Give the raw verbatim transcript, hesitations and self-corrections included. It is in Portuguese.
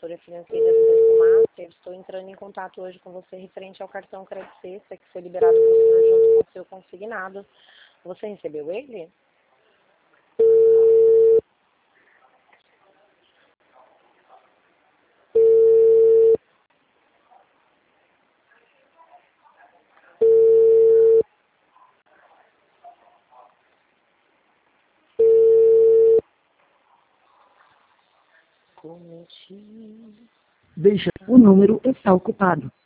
corretora financeira do Banco Master. Estou entrando em contato hoje com você referente ao cartão Crédito Sexta, que foi liberado para o senhor junto com o seu consignado. Você recebeu ele? Deixa, o número está ocupado.